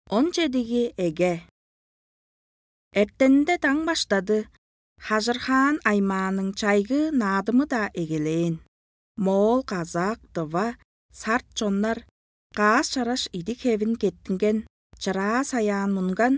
17 эге. Эртенде таң баштады. Хажырхан айманын чайгы надымы да эгелейин. Мол казак, тыва, сарт жоннар, қаас шараш иди кевин кеттинген, чыра саян мунган,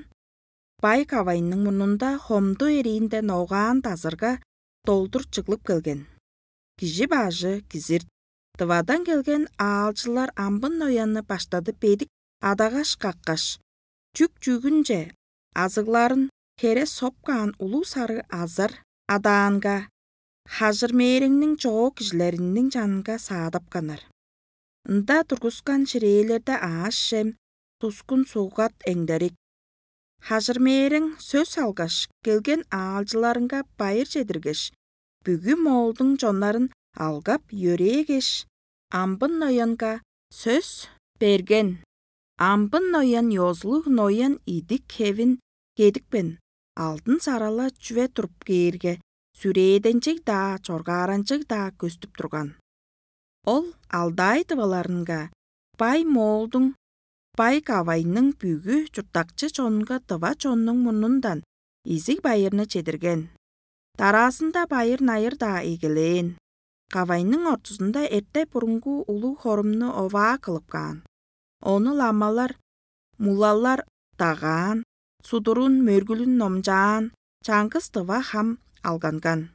бай кавайның мунунда хомду эриинде ноғаан тазырга толдур чыглып келген. Кижи бажы, кизирт, тывадан келген аалчылар амбын ноянны баштады педик адагаш каккаш. Чүк-чүгүнже азыгларын хере сопкан улуу сары азыр адаанга, хажыр мээреңнің чоо кижилеринин жанынга саадапканар. Ында тургускан ширейлерде ааш шем, тускун сугат эңдерик. Хажыр мээрең сөз алгаш, келген аалчыларынга байыр жедиргеш, бүгү моолдун жоннарын алгап йөрегеш, амбын ноянга сөз берген. Амбын ноян йозлу ноян идик кевин кедикпен, алдын сарала жүве туруп кээрге, сүрээденчик да, чоргааранчык да көстүп турган. Ол алдай тыбаларынга, бай моолдун, бай кавайның бүгү чуртакчы чонунга тыва чоннун мунундан изик байырны чедирген. Тарасында байыр найыр да эгелейин. Кавайның ортусунда эрте бурунгу улуу хорумну оваа кылыпкан. Оны ламалар, мулалар таган, судурун мөргүлүн номжаан, чаңкыс тыва хам алганган.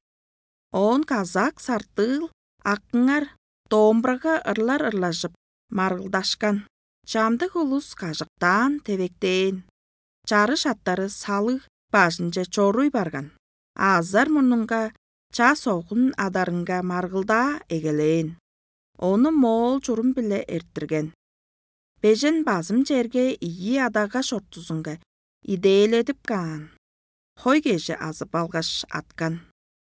Он казак сартыл, акыңар, домбырага ырлар ырлашып, марылдашкан. Жамдык улус кажыктан, тебектен. Чарыш аттары салы бажынже чоруй барган. Азар мурнунга ча соғын адарынга маргылда эгелейин. Оны мол чурум биле эрттирген. Бежен базым жерге ии адага шортузунга идейледип каан. Хой кежи азып алгаш аткан.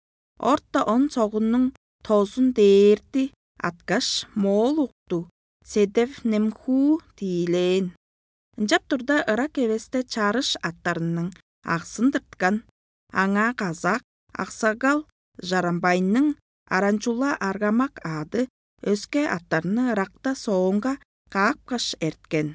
Орта он соғынның тозун дээрти аткаш мол укту. Седев немху тиилейин. Инжап турда ырак эвесте чарыш аттарынның аксын тырткан. Аңа казак, аксагал, жарамбайның аранчула аргамак ады өске аттарыны ыракта соонга каапкаш эрткен.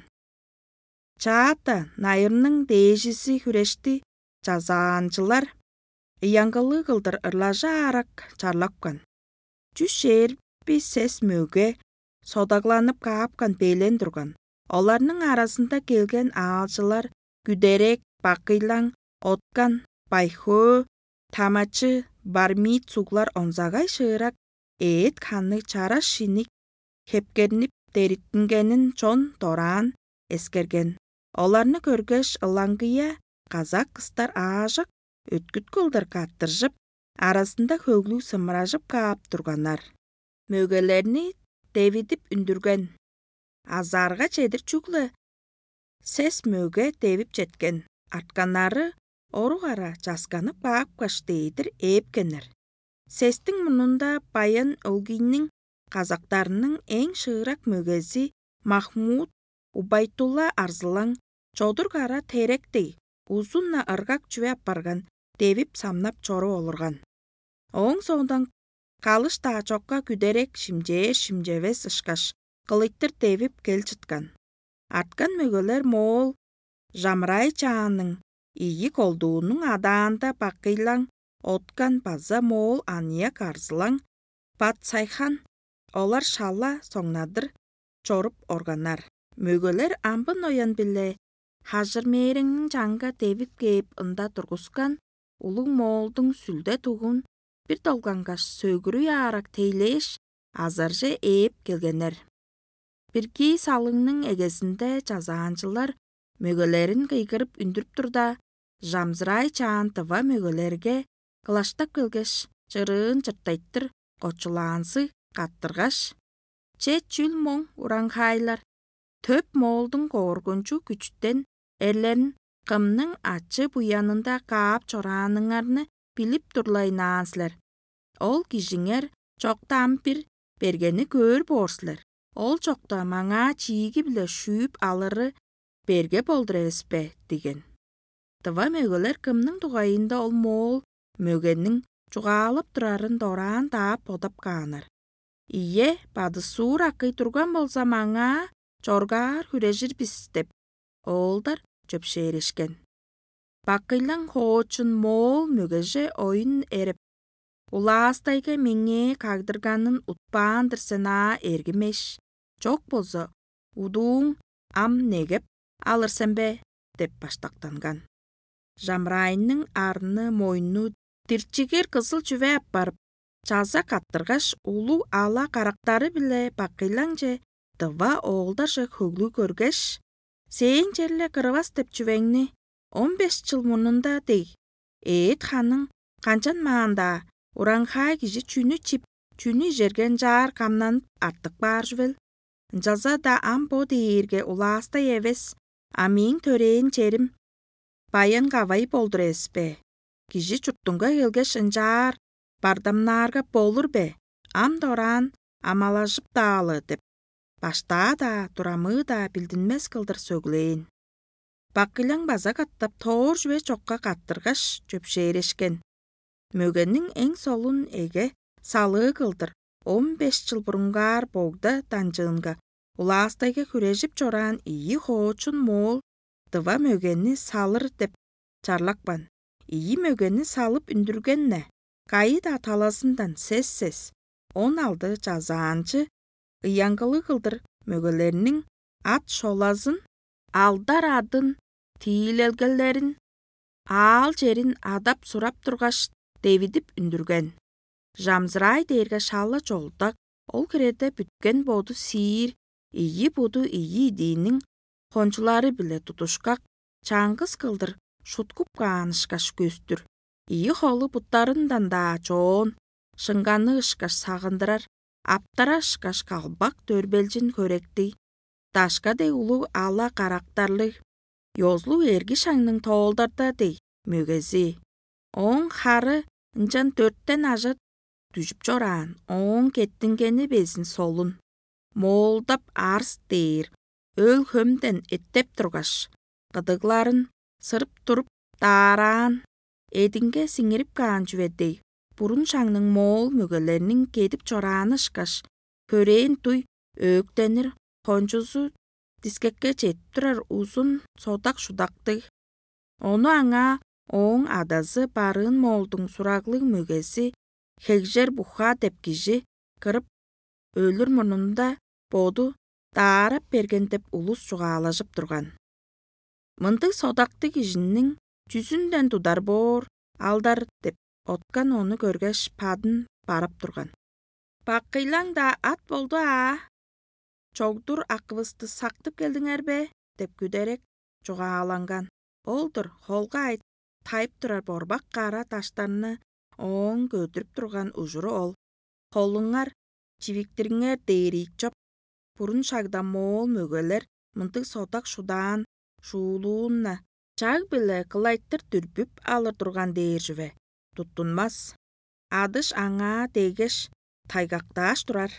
Чаата найырның дээжиси хүрешти жазаанчылар ыяңгылы кылдыр ырлажа арак чарлапкан. Жүз шерпи сес мөге содагланып каапкан белен турган. Оларның арасында келген аалчылар күдерек, бакыйлаң, откан, байхөө, тамачы, бармит суглар онзагай шыырак эет ханны чара шиник хепкернип териттингенин чон тораан эскерген. Оларны көргөш ылаңгыя казак кыстар аажак өткүт кылдыр каттыржып, арасында хөглүү сымыражып каап турганар. Мөгелерни тебидип үндүрген. Азарга чедир чуглы сес мөге тебип жеткен. Артканары оругара жасканып каапкаш дейдир эпкенер. Сестин мунунда баян өлгийнин казактарынын эң шыырак мөгези Махмуд Убайтулла Арзылаң чодур кара теректей узунна ыргак жүве апарган тебип самнап чору олурган. Оң соңдан калыш таачокка күдерек шимжевес ышкаш кылыктыр тебип кел чыткан. Арткан мөгөлөр моол жамрай чаанын ии колдуунун адаанда бакыйлаң, откан база моол анияк Арзылаң, Патсайхан, олар шала соңнадыр чоруп органар. Мөгөлөр амбын оян биле хажыр мээреңнин жанга тебип кээп ында тургускан улуң моолдун сүлде тугун бир долгангаш сөгүрүй аарак тейлеш азарже ээп келгенер. Бирки салыңнын эгесинде жазаанчылар мөгөлөрүн кыйгырып үндүрүп турда, жамзырай чаан тыва мөгөлөргө кылаштап келгеш чырыын чыртайттыр кочулаансы каттыргаш, чет чүл моң ураңхайлар төп моолдун кооргунчу күчтен эрлерин кымның ачы буянында каап чорааныңарны билип турлайнаансылар. Ол кишиңер чокта ампир бергени көөр боорсулар. Ол чокта маңа чийги биле шүүп алыры берге болдур эбеспе деген. Тыва мөгөлөр кымның тугайында ол моол мөгеннин чугаалып турарын дораан таап одап каанар. Ие, бады суур акый турган болса маңа чоргаар хүрежир бис деп. оолдар жөпшээришкен. Бакыйлаң хоочун мол мөгеже ойын эрип, улаастайга меңе кагдырганын утпаандырсена эргимеш. Жок болсо, удууң ам негеп алырсен бе, деп баштактанган. Жамрайынның арны мойну тирчигер кызыл жүве аппарып, жаза каттыргаш улуу ала карактары биле бакыйлаң же тыва оолдар же хөглүү көргеш, сээң жерле кырыбас деп жүвеңни 15 жыл мурнунда дей. Эет ханың канчан маанда ураңхай кижи чүнү чип, чүнү жерген жаар камнанып артык баар жүвел. Жаза да ам бо дейирге улаастай эвес, амиң төрээн черим байын кавай болдур эспе. Кижи чуртунга келгеш ынжаар бардамнаарга болур бе, ам дораан амалажып даалы деп. Баштаа да турамыы да билдинмес кылдыр сөглээн. Бакыйлаң база каттап тоор жүве чокка каттыргаш жөпшээришкен. Мөгеннің эң солун эге салыы кылдыр 15 жыл бурунгаар богда данжыынга улаастайга күрежип жораан ийи хоочун мол тыва мөгенни салыр деп чарлакпан. Ийи мөгенни салып үндүргенне. Кайы да таласындан сес. Он алды жазаанчы ыяңгылы кылдыр мөгөлерinin ат шолазын, алдар адын, тиилелгелерин, аал жерин адап сурап тургаш дебидип үндүрген. Жамзырай дейирге шалы жолдак, ол киреде бүткен боду сиир, ийи буду ийи идиинин кончулары биле тутушкак, чаңгыз кылдыр шуткуп каанышкаш көстүр. Ийи холу буттарындан да жоон, шынганы ышкаш сагындырар, аптара ышкаш калбак төрбелжин көректи. Дашка дей улуу ала карактарлы, йозлу эрги шаңның тоолдарда дей мөгези. Оң хары ынчан 4тен ажы түжүп жораан, оң кеттингени безин солун. Молдап арс дейир, өл хөмден эттеп тургаш, кыдыгларын сырып туруп даараан, эдинге сиңирип каан жүведей. Бурун шаңның мол мөгөлерinin кетип жорааны ышкаш, көрээн туй өктенир, кончусу дискекке жетип турар узун содак шудакты. Ону аңа оң адазы барын молдуң сураглы мөгесі хегжер буха деп кижи кырып өлүр мурнунда боду даарап берген деп улус жугаалажып турган. Мындык содакты кижинин жүзүндөн тудар боор алдар деп откан ону көргөш падын барып турган. Бакыйлаң да ат болду Чогдур акыбызды сактып келдиңер бе, деп күдерек жугааланган. Олдур холга айт тайып турар борбак кара таштарны оң көдүрүп турган ужуру ол. Холуңар чивиктириңер дейрик жоп. Бурун шагда мол мөгөлер мындык содак шудаан шуулуунна жаг биле кылайттыр дүрбүп алыр турган дейир жүве. Туттунмас. Адыш аңа дегеш тайгактааш турар.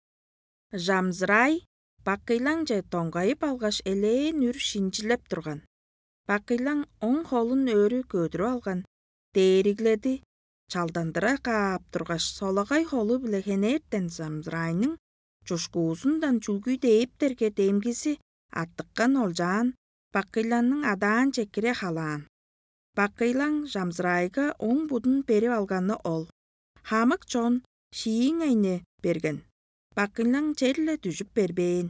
Жамзырай бакыйлаң же тоңгайып алгаш элээн үр шинжилеп турган. Бакыйлаң оң холун өрү көдүрүп алган. Дээригледи, чалдандыра каап тургаш солагай холу биле хенертен Жамзырайнын жушкуусундан чүлгүй дейиптерге демгиси аттыккан олжаан Бакыйлаңның адаан жекире халаан. Бакыйлаң Жамзырайга оң будун берип алганы ол. Хамык жон шийиң айны берген. Бакыйлаң жерле түжүп бербейин.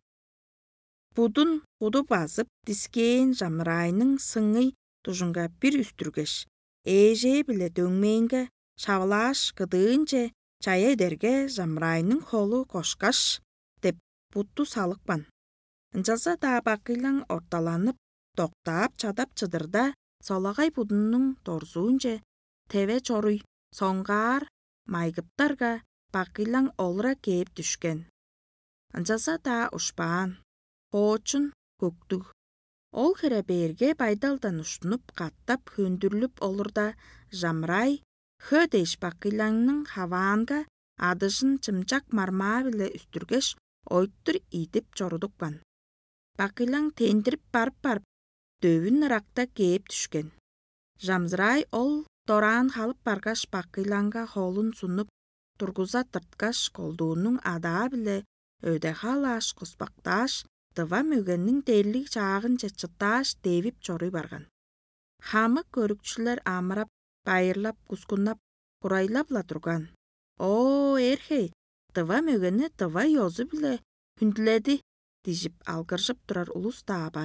Будун буду басып дискейин Жамрайнын сыңый тужунга бир үстүргеш. Эже биле дөңмейинге шавлааш кыдыынче чая эдерге Жамрайнын холу кошкаш деп бутту салыкпан. Ынчалса да Бакыйлаң орталанып, токтап чадап чыдырда солагай будунун торзуунче тебе чоруй соңгаар майгыптарга Бакыйлаң олура кээп түшкен. Ынчалса да ушпаан. Хоочун көктүг. Ол хире берге байдалдан уштунуп каттап хөндүрүлүп олурда Жамрай хө дейш Бакыйлаңның хаваанга адышын чымчак мармаа биле үстүргеш ойттур идип чорудукпан. Бакыйлаң тендирип барып дөбүн ыракта кээп түшкен. Жамзырай ол дораан халып баргаш Бакыйлаңга холун сунуп тургуза тырткаш колдуунун адаа биле өдө халааш куспактааш тыва мөгеннің дерлік жағын чыташ девип чорый барган. Хамы көрікчілер амырап, байырлап, кускуннап, курайлапла турган. О, эрхей, тыва мөгені тыва йозу біле хүнділеді, дежіп алгыржып тұрар улус та бар.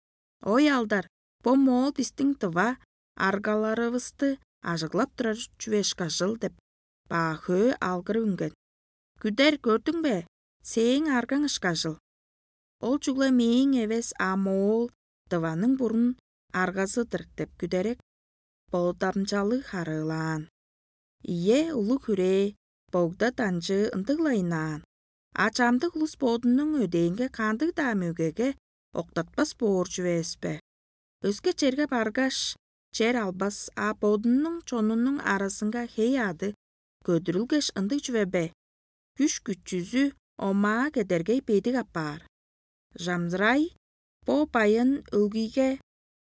Ой алдар, бо мол бистің тыва аргаларыбысты ажыглап тұрар чүвешка жыл деп, бахы алгыр үнген. Күдер көрдің бе, сең аргаң ышка жыл. Ол чугла мейін евес амол тываның бұрын аргазыдыр деп күдерек болдамжалы харылан. Ие улу күре, богда танжы ынтыглайнан. Ачамдық улус бодының өдейінге қанды да мөгеге оқтатпас борчу еспе. Өзге черге баргаш, чер албас бодының чонының арасынға хей ады көдірілгеш ынды жүвебе. Күш күчізі ома кедергей бедік апар. Жамзырай, бо байын өлгіге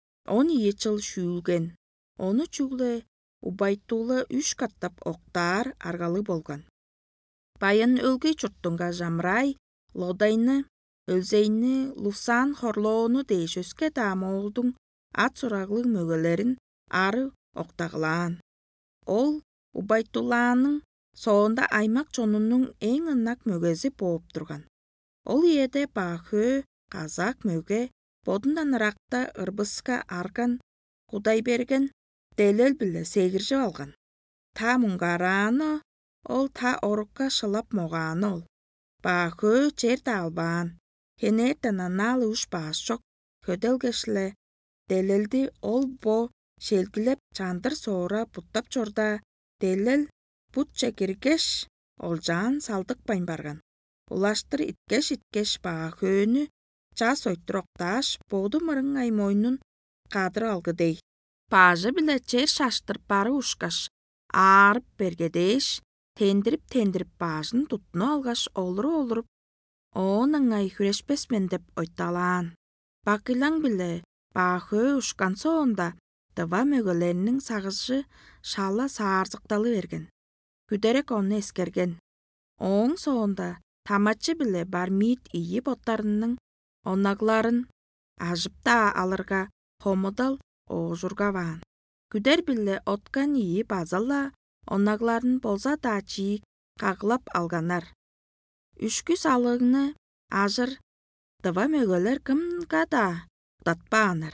12 жыл шүйілген. Оны чүгле убайтулы 3 каттап оқтар аргалы болған. Байын өлгей чұрттыңға жамрай, лодайны, өлзейні, лусан хорлоону дейш өске дамы олдың ат сұрағылы мөгелерін ары оқтағылан. Ол убайтуланың соғында аймақ чонының ең ыннак мөгезі болып тұрған. Ол еді бақы, қазақ мөге, бодындан рақта ырбысқа арган, құдай берген, делел білі сегіржі алған. Та мұңғараны, ол та орыққа шылап моғаны ол. Бақы черді албан, хенеттен аналы үш баш жоқ, көделгешлі, делелді ол бо шелгілеп чандыр соғыра бұттап чорда, делел бұт чекіргеш, ол жан салдық байн барған. Улаштыр иткеш бақы өні, час ойттыроқташ, боды мырың аймойнын қадыр алғыдей. Бажы біле чер шаштыр бары ұшқаш, арып бергедеш, тендіріп бажын тұтыны алғаш олырып, оның ай хүрешпесмен деп ойтталан. Бақылаң біле, бақы ұшқан соғында, тыва мөгелерінің сағышы шала сарзықталы берген. Күдерек оны ескерген. Оң соғында, тамачы біле бар мит ие боттарының онағларын ажыпта алырға хомыдал оғжырға ван. Күдер біле откан ие базала онағларын болса да чиік қағылап алғанар. Үшкі салығыны ажыр тыва мөгелер кімға да ұтатпаныр.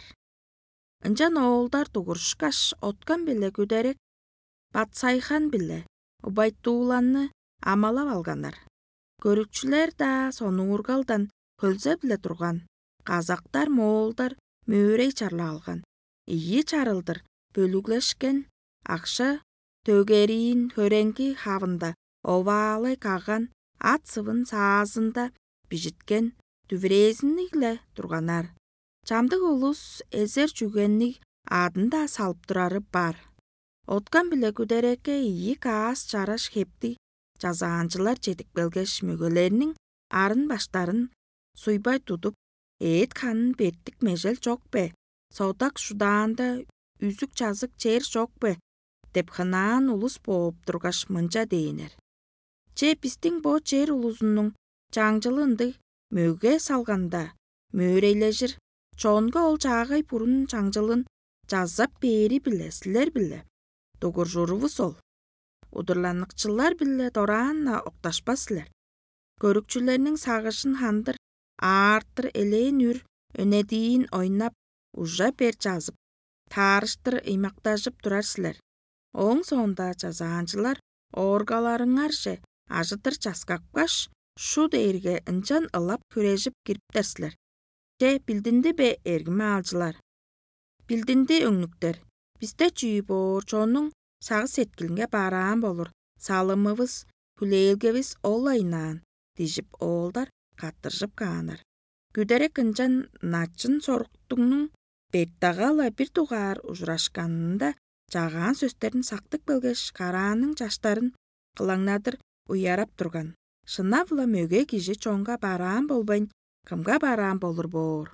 Інжан оғылдар тұғыршқаш откан біле күдерек батсайхан біле убайтууланны амалап алғанар. Көрікчілер да соны ұрғалдан көлзе біле тұрған. Қазақтар, моғолдар мөрей чарла алған. Ие чарылдыр, бөліглешкен, ақша, төгерейін хөренгі хавында, овалы қаған, ат сывын сазында бежіткен, түвірезінігіле тұрғанар. Чамдық ұлыс әзер жүгеннік адында салып тұрары бар. Откан біле күдереке ие қаас чараш хепті, жазанчылар жетік белгеш мөгелерінің арын баштарын суйбай тұдып, ет қанын беттік межел жоқ бе, саудақ шудағанда үзік жазық чер жоқ бе, деп қынан ұлыс болып тұрғаш мұнша дейінер. Че пістің бо чер ұлысының жаңжылынды мөге салғанда, мөрейле жыр, чонға ол жағай бұрын жаңжылын жазап бері біле, сілер біле. Доғыр жұрывы сол. Удырланықчылар біле доранна оқташпасылар. Көрікчілерінің сағышын хандыр, артыр елейін үр, өнедейін ойнап, ұжа бер жазып, тарыштыр имақтажып тұрарсылар. Оң соңда жазанчылар оргаларыңар же ажытыр жасқақпаш, шу дейірге інжан ылап көрежіп кіріптерсілер. Же білдінді бе әргіме алжылар. Білдінді өңніктер. Бізде чүйі бор чоның сағы сеткілінге бараан болыр. Салымывыз, хүлейлгевіз олайнан, дежіп олдар қаттыржып қаныр. Күдерек інжан начын сорықтыңның беттағала бір туғар ұжырашқанында жаған сөстерін сақтық білгеш қараның жаштарын қылаңнадыр ұярап тұрған. Шынавла мөге кежі чонға бараан болбайн, кімға бараан болыр бор.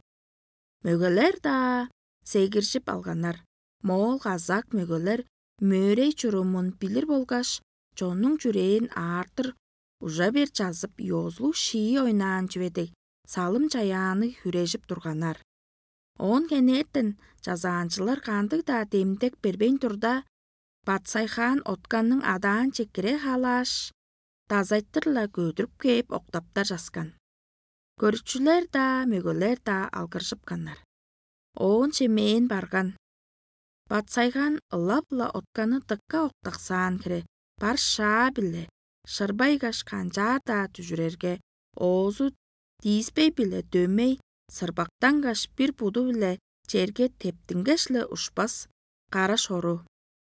Мөгелер да сегіршіп алғанар. Мол қазақ мөгелер мөрей чұрымын білір болғаш, чонның жүрейін артыр ұжа бер жазып, йозлу шии ойнан жүведей. салым жаяаны хүрежип турганар. Он кенеттен жазаанчылар кандык да демдек бербейн турда, Патсайхан Отканның адаан чеккире халаш, тазайттырла көдүрүп кээп октаптар жаскан. Көрүүчүлөр да, мөгөлөр да алгыршыпканнар. Он чемейин барган. Патсайхан ылап-ла Отканы тыкка октаксаан кире, барша биле, шырбайгаш канжар да түжүрерге, оозу тийиспей биле дөмей, сырбактангаш бир буду биле жерге тептингешле ушпас кара шору.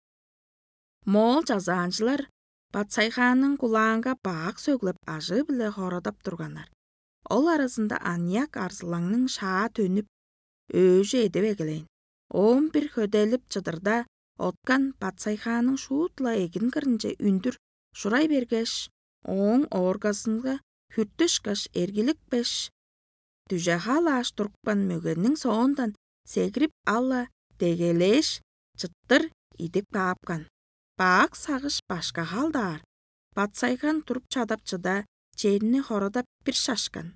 Мол жазаанчылар Патсайханның кулаанга баак сөглөп ажы биле хородоп турганар. Ол арасында Аньяк Арсылаңның шаа төнүп, өзү эдеп эгелейин. Он бир хөделип чыдырда Откан Патсайханның шуутла эгин кырынче үндүр шурай бергеш, оң оргасынга хүртүшкаш эргилик беш, түжө халаш туркпан мөгөннүң соондан сегирип алла дегелеш чыттыр идип каапкан. Баак сагыш башка халдар. Патсайхан туруп чадапчыда жерини хородоп бир шашкан.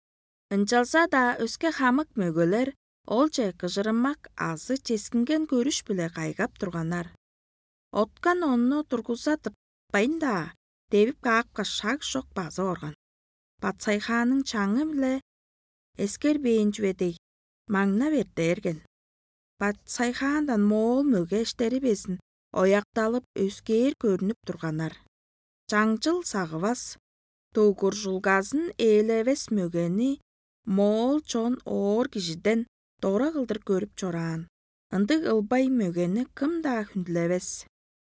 Ынчалса да өскө хамык мөгөлөр ол же кыжырынмак азы ческинген көрүш биле кайгап турганар. Откан онну тургуза тыппайын да, дебип каапка шак шок базы орган. Патсайханның чаңы биле эскербейин жүбедей маңна берде эрген. Патсайхандан мол мөгө иштери безин оякталып өскээр көрүнүп турганар. Жаңжыл сагыбас, тугуржулгазын ээлебес мөгөни мол чон оор кишиден дора кылдыр көрүп чораан. Ындык ылбай мөгөни кым да хүндүлебес.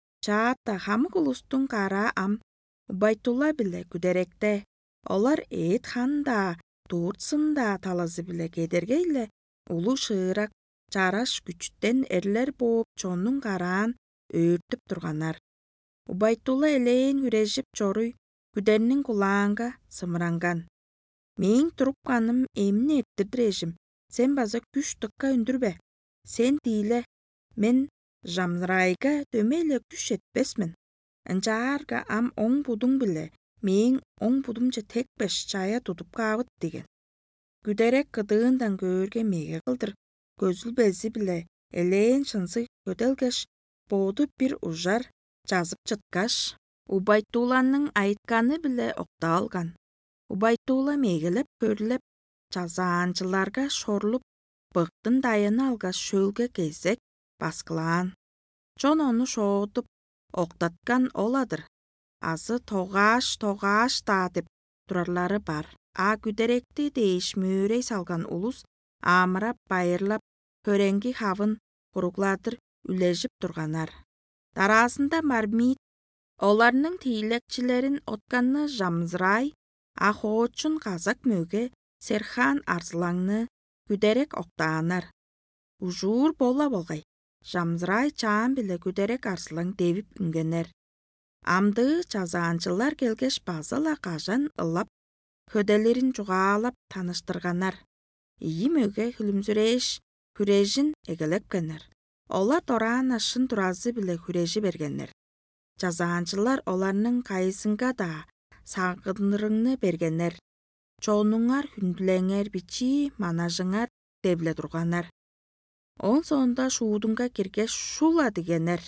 Чаатта хамык улустун кара ам Убайтулла биле күдеректе. Олар Эет хан да, Тууртсын да талазы биле кедерге эле улуу шыырак жараш күчтен эрлер бооп чоннун караан өөртүп турганар. Убайтулла элейин хүрежип чоруй күдернин кулаанга сымыранган. Мен турупканым эмне эттирдир эжим, сен база күч тыкка үндүрбе. Сен дийле, мен Жамрайга дөмейле күч этпесмин. Ынчаарга ам оң будуң биле, мен оң будумча текпеш чая тутуп каабыт деген. Күдерек кыдыындан көөргө меге кылдыр, көзүл бези биле элейин шынсы көтелгеш, бооду бир ужар жазып чыткаш, Убайтулланын айтканы биле окталган. Убайтулла мегелеп көрүлөп, жазаанчыларга шорулуп, быктын дайыны алгаш шөлгө кезек баскылаан. Чон ону шоотуп, октаткан оладыр. Азы тогаш да деп турарлары бар. А күдеректи дейиш мөөрөй салган улус амырап байырлап көреңги хавын куругладыр үлежип турганар. Дараасында Мармит оларның тийлекчилерин Отканны Жамзрай, Ахоочун казак мөге Серхан Арсылаңны күдерек октаанар. Ужуур бола болгай. Жамзрай чаан биле күдерек Арсылаң дебип үнгенер. Амды жазаанчылар келгеш базала кажан ылап, хөделерин жугаалап таныштырганар. Ийи мөге хүлүмсүреш хүрежин эгелепкенер. Олар дораана шын туразы биле хүрежи бергенер. Жазаанчылар оларның кайысынга да сагындырыңны бергенер. Чонуңар хүндүлеңер бичи манажыңар дебле турганар. Он соонда шуудунга киргеш шула дегенер.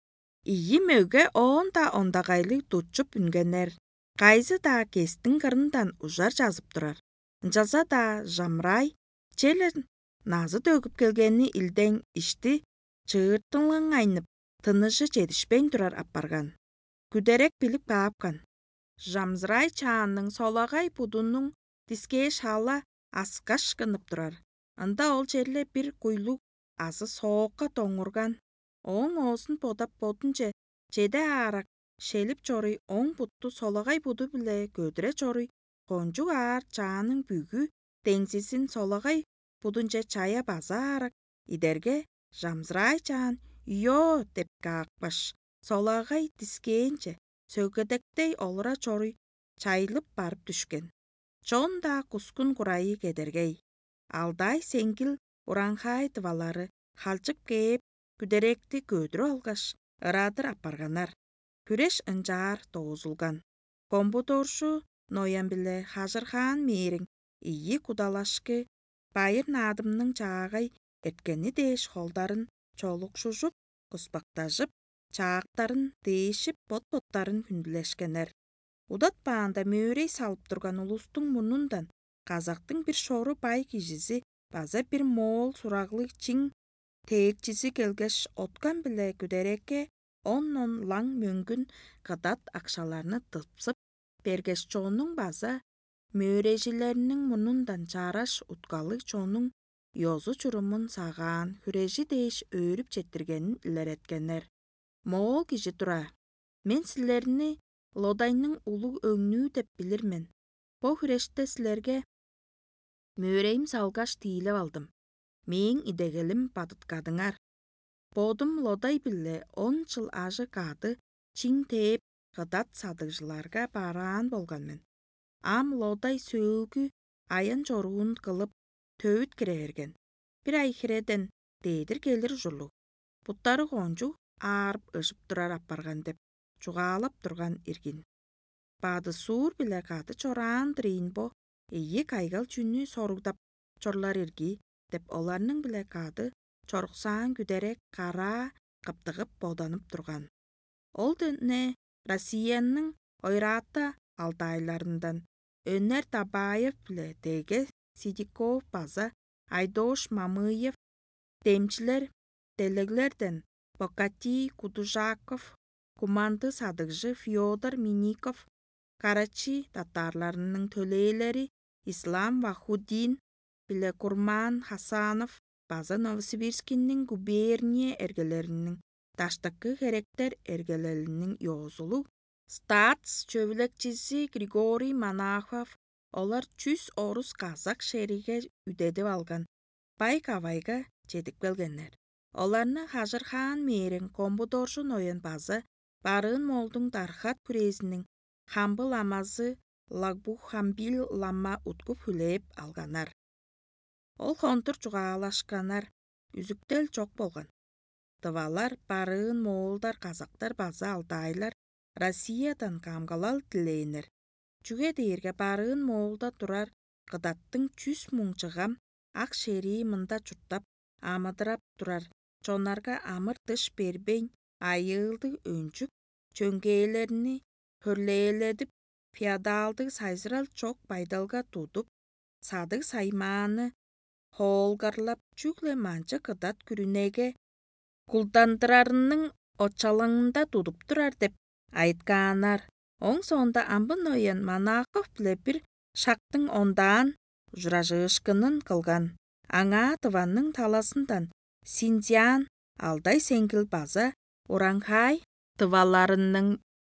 Ийи мөге ондагайлы тутчуп үнгенер. Кайсы да кестин кырындан ужар жазып турар. Жаза да Жамрай челен назы төгүп келгени илден ишти чыыртылың айнып, тыныжы жетишпейн турар апарган. Күдерек билип каапкан. Жамзрай чаанның солагай будунун тискее шала аскашкынып турар. Анда ол жерле бир куйлук азы соокка тоңурган. Оң оосын подап бодунче жеде арак шелип чоруй оң бутту солагай буду биле көдүрө чоруй. Конжук аар чаанын бүгү теңсисин солагай будунче чая базаарак идерге Жамзрай чаан «Йо» деп каакпаш. Солагай тискеенче сөгөдектей олура чоруй чайылып барып түшкен. Чон да кускун курайы кедергей. Алдай сеңгил уранхай тывалары халчып кээп күдеректи көдүрө алгаш ыраадыр апарганар. Күреш ынжаар тоозулган. Комбуторшу Ноян биле Хажырхан мээрин ии кудалашкы байыр наадымның чаагай эрткени дээш холдарын чолукшужуп, куспактажып, чаактарын дээшип, бот-боттарын күндүлешкенер. Удатпаанда мөөрей салып турган улустуң мунундан казактың бир шору бай кижиси база бир моол сураглы чиң тээгчиси келгеш откан биле күдерекке 10 лаң мөңгүн кыдат акшаларны тыпсып бергеш чоонуң база мөөрежилеринин мунундан чараш уткалы чоонуң йозу чурумун сагаан хүрежи дээш өөрүп четтиргенин илереткенер. Моол кижи тура, мен силерни Лодайның улуу өңнүү деп билирмен. Бо хүреште силерге мөөрейим салгаш тиилеп алдым. Мээң идегелим бадыткадыңар. Бодум Лодай биле 10 жыл ажы каады чиң тээп кыдат садыгжыларга бараан болганмен. Ам Лодай сөөлгү аян жоруун кылып төбүт кире берген. Бир ай хиреден дээдир келир жулу. Буттары гонжу аарып ыжып турар аппарган деп чугаалап турган иргин. Баады суур биле каты чораан дырыйын бо, ийи кайгал чүнү соругдап чорлар ирги, деп оларның биле каты чоруксаан күдерек караа кыптыгып боданып турган. Ол дене Россиянын ойраата алтайларынан Өнер Табаев биле Теге Сидиков база Айдош Мамыев, демчилер делеглерден Покати Кудужаков, куманды садыгжы Фьодор Миников, Карачи татарларының төлейлери Ислам Вахудин биле Курман Хасанов, база Новосибирскинин губерния эргелеринин таштакы херектер эргелеринин йозулу, статс чөбүлекчиси Григорий Монахов, олар 100 орус казак шериге үдедип алган Бай-Кавайга жетип келгенер. Оларны Хажырхан Мерин Комбудоржун ойын базы Барын молдың Дархат күрезінің Хамбыл амазы Лагбу Хамбил лама уткуп хүлеп алганар. Ол хонтур чугаалашканар, үзүктел чок болган. Тывалар, Барын моолдар, казактар база Алтайлар Россиядан камгалал тилейнер. Чүге дейерге Барын моолда турар кыдаттың 100 муңчыгам ак шери мында чуртап амадырап турар. Чонарга амыр тыш бербейн айылды өнчүк чөңгейлерини хөрлееледип феодалды сайзырал чок байдалга тудуп садык саймааны хоолгарлап чүгле манчы кыдат күрүнеге кулдандырарынын очалаңында тудуп турар деп айтканар. Оң сонда амбын ойын Монахов биле бир шактың ондаан ужуражышкынын кылган. Аңа тыванның таласындан Синьцзян алдай сеңгил база Урангхай тываларынын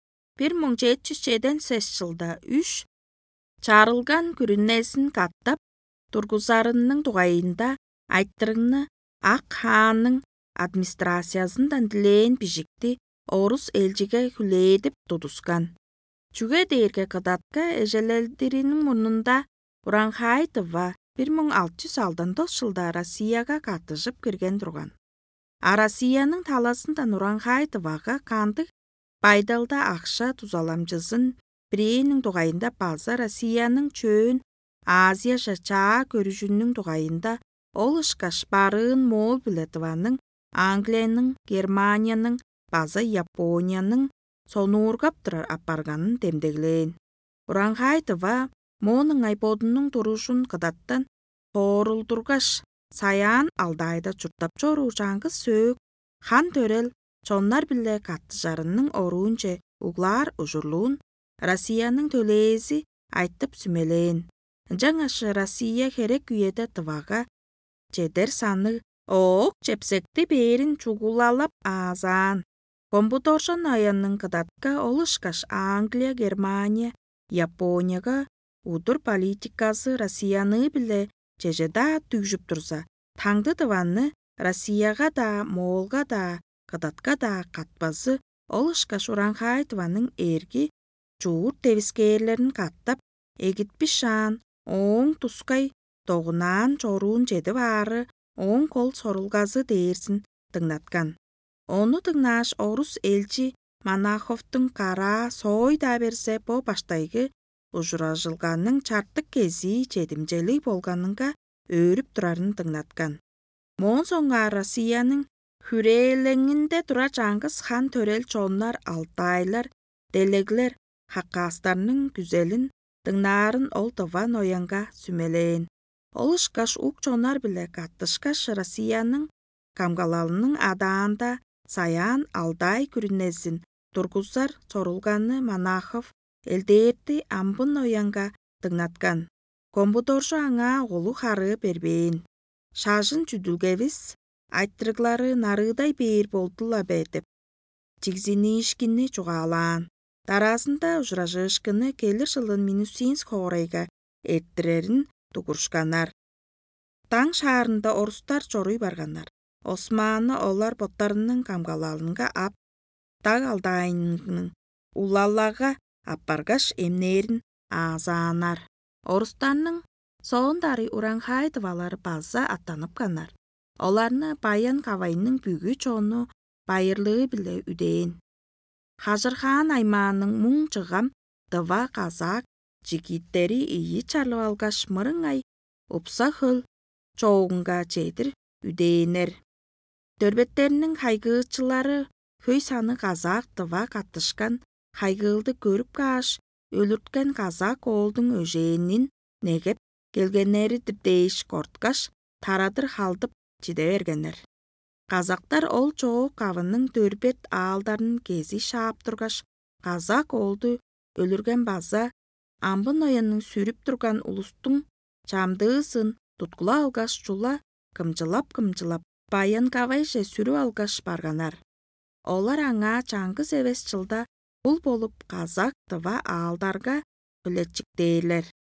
1707 жылда 3 чарылган күрүнесин каттап тургузарынын тугайында айттырыңны Ак хаанның администрациясындан дилээн бижикти орус элчиге хүлээдип тудускан. Чүге дейерге кыдатка эжелелдиринин мурнунда Урангхай тыва 1609 жылда Россияга катышып кирген турган. А Россиянын таласындан Урангхай тывага кандык байдалда акша тузаламжысын бирээниң тугайында база Россиянын чөөн Азия жачаа көрүшүнүн тугайында ол ышкаш Барын моол биле тыванын Англиянын, Германиянын, база Япониянын сонуургап турар апарганын демдеглээн. Урангхай тыва Моонун айбодунун турушун кыдаттан тоорулдургаш саяан алдайда чуртап чоруу жаңгыз сөөк хан төрел чоннар биле каттыжарынын оруунче углаар ужурлуун Россиянын төлээзи айтып сүмелээн. Жаңашы Россия херек үйеде тывага жедер саны оок чепсекти бээрин чугулалап аазаан. Комбудоржон аянын кыдатка олышкаш Англия, Германия, Японияга удур политикасы Россияны биле жежеда түгжүп турса, таңды тыванны Россияга да, Моолга да, кыдатка да катпазы олышкаш Урангхай тыванын эрги жуур тебискээрлерин каттап, эгитпи шаан, оң тускай тогунаан чоруун жедип ары, оң кол сорулгазы дээрсин тыңнаткан. Ону тыңнааш орус элчи Монаховтун кара сой да берсе бо баштайгы ужуражылганның чарттык кези жетимжелик болганынга өөрүп турарын тыңнаткан. Моон соң Россиянын хүрээлеңинде тура Жаңгыз хан төрел чооннар, алтайлар, делеглер, хаккастарның güzelин тыңнаарын ол тыван оянга сүмелейин. Ол ышкаш ук чоонар биле каттышкаш Россиянын камгалалынын адаанда саян алдай күрүнесин тургузар сорулганы Монахов элдерди амбын оянга тыңнаткан. Компудоржу аңа оголу хары бербейин. Шажын жүдүлгебиз айттырыглары нарыдай бээр болдула бетип. Чигзинишкини чугаалаан. Тарасында ужуражышкыны келер жылын Минусинск хоорайга эрттирерин тугурушканар. Таң шаарында орустар чоруй барганар. Османы олар боттарынын камгалалынга ап так алдайынын улаллага аппаргаш эмнерин аазаанар. Орустарның соондари Уранхайдывалар база аттанып канар. Оларны Баян Кавайның бүгү чону байырлыгы биле үдээн. Хажырхан аймаанын муң чыгам тыва казак жигиттери ийи чарлып алгаш мырыңай упса хөл чоогунга чейдир үдээнер. Төрбеттеринин хайгыычылары хөй саны казак тыва каттышкан хайгыылды көрүп кааш өлүрткен казак оолдун өжээнин негеп келгеннеридир дейиш корткаш тарадыр халдып жиде бергенер. Казактар ол чоо кавынын төрбет аалдарын кези шаап тургаш казак оолду өлүрген база амбын оянын сүрүп турган улустун чамдыысын туткула алгаш чула кымжылап Баян Кавайже сүрүп алгаш барганар. Олар аңа Чаңгыз эбес жылда бул болуп казак тыва аалдарга билетчиктейлер.